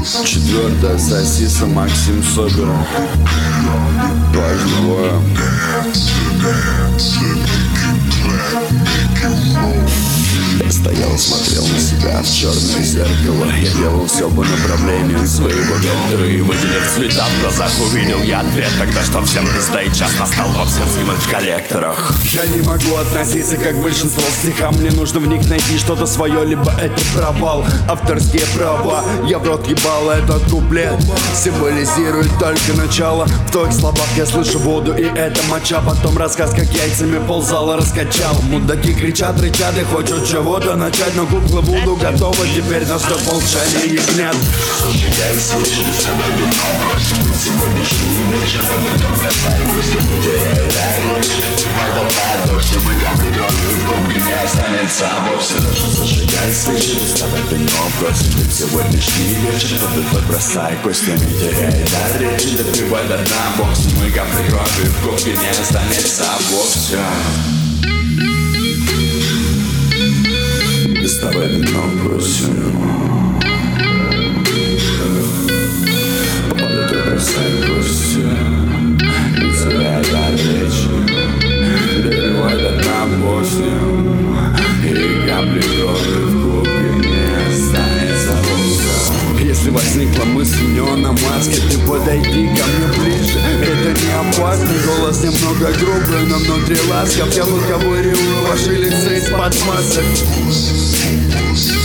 Четвертая сосиса, Максим Соберов. Двое. Я стоял, смотрел на себя в черное зеркало. Я делал все по направлению своего вектора. И выделив цвета в глазах, увидел я ответ. Тогда что всем предстоит, час настал во всех в коллекторах. Я не могу относиться как большинство к стихам. Мне нужно в них найти что-то свое, либо это провал. Авторские права, я в рот ебал. Этот куплет символизирует только начало. В твоих словах я слышу воду, и это моча. Потом рассказ, как яйцами ползала раскачал. Мудаки кричат, рычат и хочут чего-то начать, но куклы Вуду готовы теперь на стоп молчания ягнят. Я слышу за тобой новость. Сегодняшний вечер потом касаюсь. Парадокс, мы там идем, в губке не останется вовсе. Зажигай свечи, доставай вино, просит сегодняшний вечер. Под бросай костями, теряй дар речи. Допивай до дна, бокс, мы капли крови, в губке не останется вовсе. Доставай вино, просим. Под бросай костями, не теряй дар речи. Допивай до дна, боксим, и капли крови, в губке не останется вовсе. Если возникла мысль неономаски, ты подойди ко мне ближе. Это не опасный голос, немного грубый, но внутри ласков. Я выковыриваю ваши лица из-под масок.